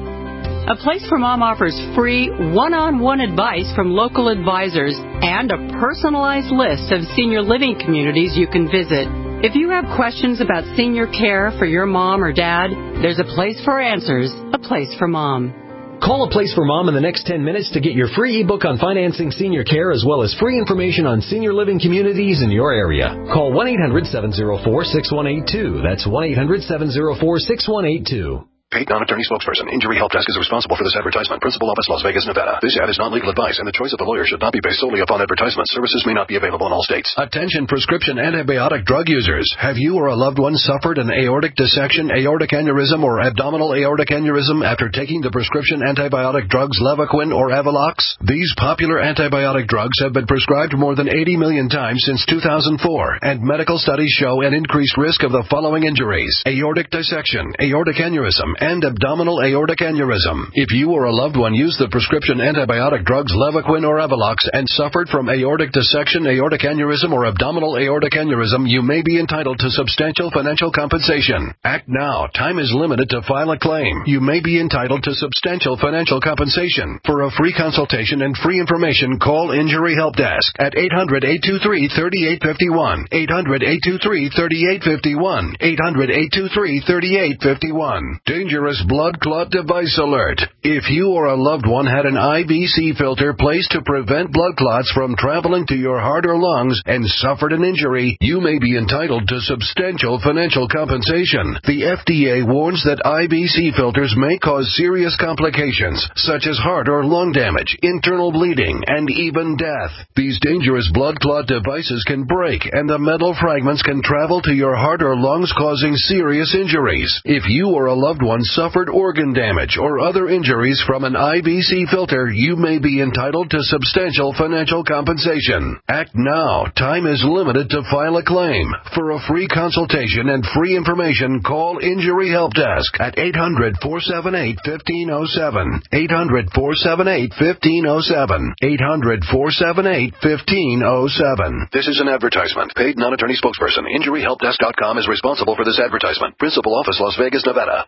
A Place for Mom offers free one-on-one advice from local advisors and a personalized list of senior living communities you can visit. If you have questions about senior care for your mom or dad, there's a place for answers, A Place for Mom. Call A Place for Mom in the next ten minutes to get your free ebook on financing senior care as well as free information on senior living communities in your area. Call one eight hundred seven oh four six one eight two. That's one eight hundred seven oh four six one eight two. Paid non-attorney spokesperson. Injury Help Desk is responsible for this advertisement. Principal office, Las Vegas, Nevada. This ad is not legal advice, and the choice of the lawyer should not be based solely upon advertisement. Services may not be available in all states. Attention prescription antibiotic drug users. Have you or a loved one suffered an aortic dissection, aortic aneurysm, or abdominal aortic aneurysm after taking the prescription antibiotic drugs Levaquin or Avelox? These popular antibiotic drugs have been prescribed more than eighty million times since two thousand four, and medical studies show an increased risk of the following injuries: aortic dissection, aortic aneurysm, and abdominal aortic aneurysm. If you or a loved one used the prescription antibiotic drugs Levaquin or Avelox and suffered from aortic dissection, aortic aneurysm, or abdominal aortic aneurysm, you may be entitled to substantial financial compensation. Act now. Time is limited to file a claim. You may be entitled to substantial financial compensation. For a free consultation and free information, call Injury Help Desk at eight hundred eight two three three eight five one, eight hundred eight two three three eight five one, eight hundred eight two three three eight five one. Dangerous blood clot device alert. If you or a loved one had an I V C filter placed to prevent blood clots from traveling to your heart or lungs and suffered an injury, you may be entitled to substantial financial compensation. The F D A warns that I V C filters may cause serious complications, such as heart or lung damage, internal bleeding, and even death. These dangerous blood clot devices can break, and the metal fragments can travel to your heart or lungs, causing serious injuries. If you or a loved one suffered organ damage or other injuries from an I V C filter, you may be entitled to substantial financial compensation. Act now. Time is limited to file a claim. For a free consultation and free information, call Injury Help Desk at eight hundred four seven eight one five zero seven, eight hundred four seven eight one five zero seven, eight hundred four seven eight one five zero seven. This is an advertisement. Paid non-attorney spokesperson. Injury Help Desk dot com is responsible for this advertisement. Principal office, Las Vegas, Nevada.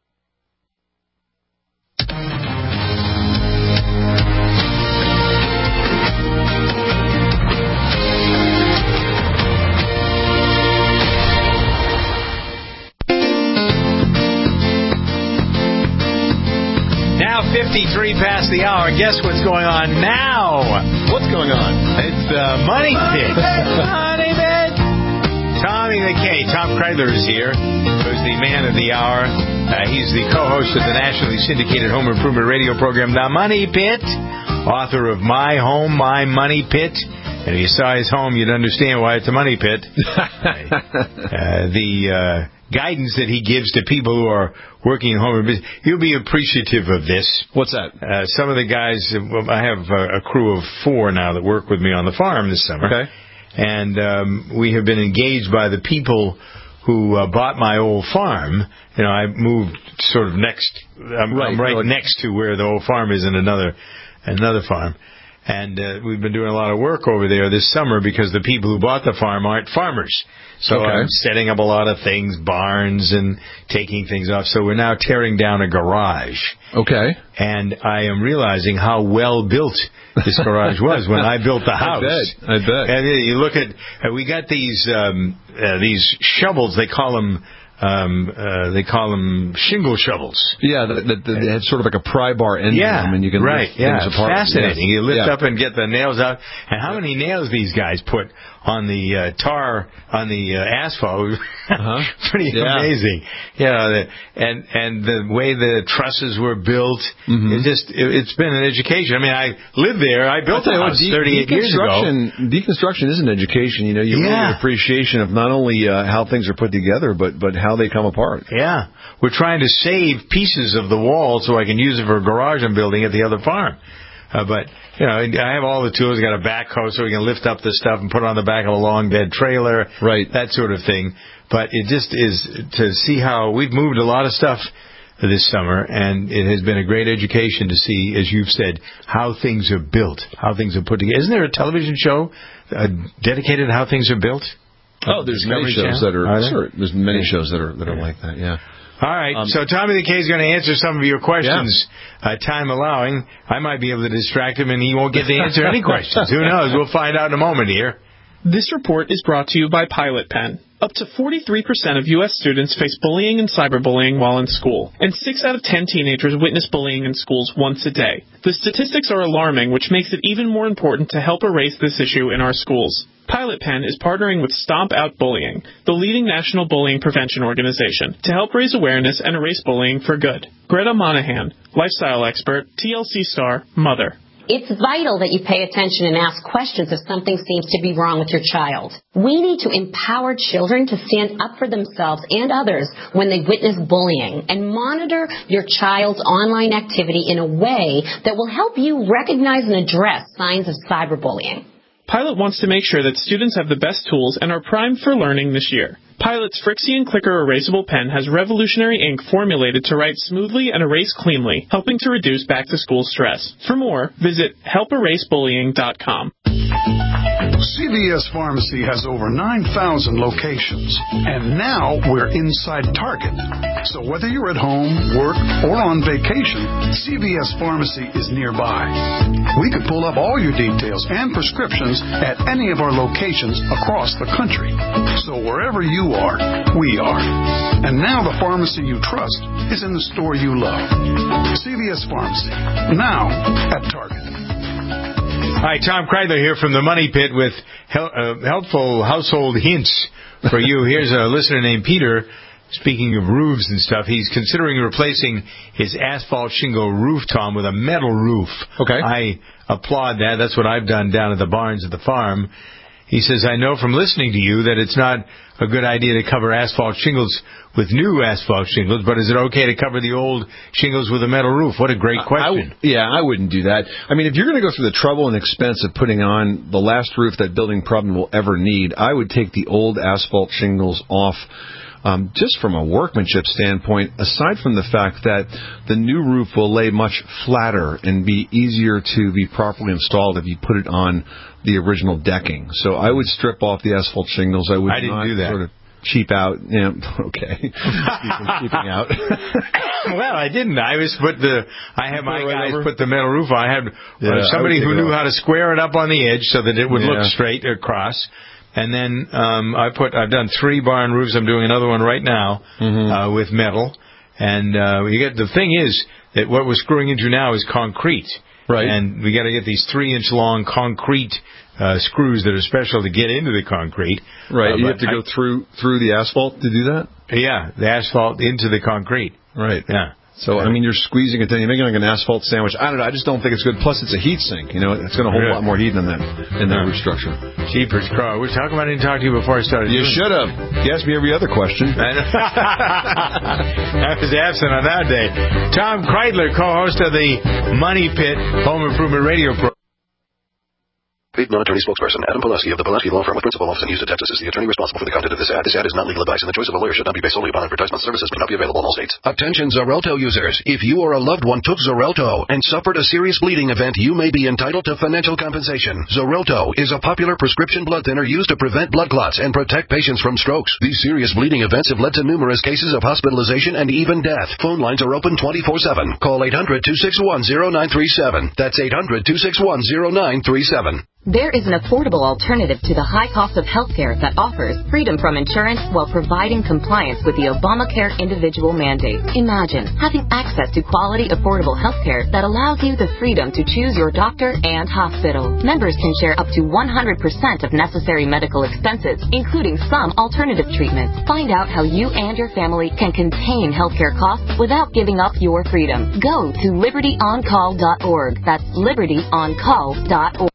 Now fifty-three past the hour. Guess what's going on now? What's going on? It's the Money Pit. Money Pit. Tommy McKay. Tom Kreidler is here, who's the man of the hour. Uh, he's the co-host of the nationally syndicated home improvement radio program, The Money Pit, author of My Home, My Money Pit. And if you saw his home, you'd understand why it's a money pit. uh, the uh, guidance that he gives to people who are working in home business, you'll be appreciative of this. What's that? Uh, some of the guys, well, I have a, a crew of four now that work with me on the farm this summer. Okay. And um, we have been engaged by the people who uh, bought my old farm. You know, I moved sort of next, I'm right, I'm right really. next to where the old farm is in another another farm. And uh, we've been doing a lot of work over there this summer because the people who bought the farm aren't farmers. So okay. I'm setting up a lot of things, barns and taking things off. So we're now tearing down a garage. Okay. And I am realizing how well built this garage was when I built the house. I bet. I bet. And you look at, uh, we got these um, uh, these shovels. They call them. Um, uh, they call them shingle shovels. Yeah, that the, the, they have sort of like a pry bar end yeah, to them, and you can right, lift yeah, things apart. Fascinating. Yeah. You lift yeah. up and get the nails out. And how many nails these guys put on the uh, tar, on the uh, asphalt? uh-huh. Pretty yeah. amazing. Yeah, the, and and the way the trusses were built, mm-hmm. it just it, it's been an education. I mean, I lived there. I built the house de- thirty-eight years ago. Deconstruction is an education. You know, you yeah. really get appreciation of not only uh, how things are put together, but but how they come apart. Yeah. We're trying to save pieces of the wall so I can use it for a garage I'm building at the other farm. Uh, but, you know, I have all the tools. I got a backhoe so we can lift up the stuff and put it on the back of a long dead trailer. Right. That sort of thing. But it just is to see how we've moved a lot of stuff this summer, and it has been a great education to see, as you've said, how things are built, how things are put together. Isn't there a television show uh, dedicated to how things are built? Oh, there's many shows that are, are sure, there's many yeah. shows that are that are yeah. like that. Yeah. All right, um, so Tommy the K is going to answer some of your questions, yeah. uh, time allowing. I might be able to distract him, and he won't get to answer any questions. Who knows? We'll find out in a moment here. This report is brought to you by Pilot Pen. Up to forty-three percent of U S students face bullying and cyberbullying while in school, and six out of ten teenagers witness bullying in schools once a day. The statistics are alarming, which makes it even more important to help erase this issue in our schools. Pilot Pen is partnering with Stomp Out Bullying, the leading national bullying prevention organization, to help raise awareness and erase bullying for good. Greta Monahan, lifestyle expert, T L C star, mother. It's vital that you pay attention and ask questions if something seems to be wrong with your child. We need to empower children to stand up for themselves and others when they witness bullying, and monitor your child's online activity in a way that will help you recognize and address signs of cyberbullying. Pilot wants to make sure that students have the best tools and are primed for learning this year. Pilot's Frixion Clicker Erasable Pen has revolutionary ink formulated to write smoothly and erase cleanly, helping to reduce back-to-school stress. For more, visit help erase bullying dot com. C V S Pharmacy has over nine thousand locations, and now we're inside Target. So whether you're at home, work, or on vacation, C V S Pharmacy is nearby. We could pull up all your details and prescriptions at any of our locations across the country. So wherever you are, we are. And now the pharmacy you trust is in the store you love. C V S Pharmacy, now at Target. Hi, Tom Kreidler here from the Money Pit with hel- uh, helpful household hints for you. Here's a listener named Peter. Speaking of roofs and stuff, he's considering replacing his asphalt shingle roof, Tom, with a metal roof. Okay. I applaud that. That's what I've done down at the barns at the farm. He says, I know from listening to you that it's not a good idea to cover asphalt shingles with new asphalt shingles, but is it okay to cover the old shingles with a metal roof? What a great question. I, yeah, I wouldn't do that. I mean, if you're going to go through the trouble and expense of putting on the last roof that building problem will ever need, I would take the old asphalt shingles off. Um, just from a workmanship standpoint, aside from the fact that the new roof will lay much flatter and be easier to be properly installed if you put it on the original decking. So I would strip off the asphalt shingles. I would I didn't not do that. sort of cheap out. Yeah, okay. Keep from cheaping out. Well, I didn't. I was put the. I had my right guys over? put the metal roof on. I had Yeah, uh, somebody I would who take it knew off. how to square it up on the edge so that it would Yeah. look straight across. And then um, I put. I've done three barn roofs. I'm doing another one right now Mm-hmm. uh, with metal. And uh, you get the thing is that what we're screwing into now is concrete. Right. And we got to get these three-inch long concrete uh, screws that are special to get into the concrete. Right. Uh, you but have to go I- through through the asphalt to do that? Yeah, the asphalt into the concrete. Right. Yeah. So, I mean, you're squeezing it down. You're making like an asphalt sandwich. I don't know. I just don't think it's good. Plus, it's a heat sink. You know, it's going to hold Yeah. a lot more heat in that in that roof structure. Jeepers, Carl. We talking about I didn't talk to you before I started. You doing should have. You asked me every other question. I was absent on that day. Tom Kreidler, co-host of the Money Pit Home Improvement Radio Program. Paid non-attorney spokesperson Adam Pulaski of the Pulaski Law Firm with principal office in Houston, Texas is the attorney responsible for the content of this ad. This ad is not legal advice, and the choice of a lawyer should not be based solely upon advertisement. Services may not be available in all states. Attention Xarelto users. If you or a loved one took Xarelto and suffered a serious bleeding event, you may be entitled to financial compensation. Xarelto is a popular prescription blood thinner used to prevent blood clots and protect patients from strokes. These serious bleeding events have led to numerous cases of hospitalization and even death. Phone lines are open twenty-four seven. Call eight hundred, two six one, zero nine three seven. That's eight hundred, two six one, zero nine three seven. There is an affordable alternative to the high cost of health care that offers freedom from insurance while providing compliance with the Obamacare individual mandate. Imagine having access to quality, affordable health care that allows you the freedom to choose your doctor and hospital. Members can share up to one hundred percent of necessary medical expenses, including some alternative treatments. Find out how you and your family can contain healthcare costs without giving up your freedom. Go to liberty on call dot org. That's liberty on call dot org.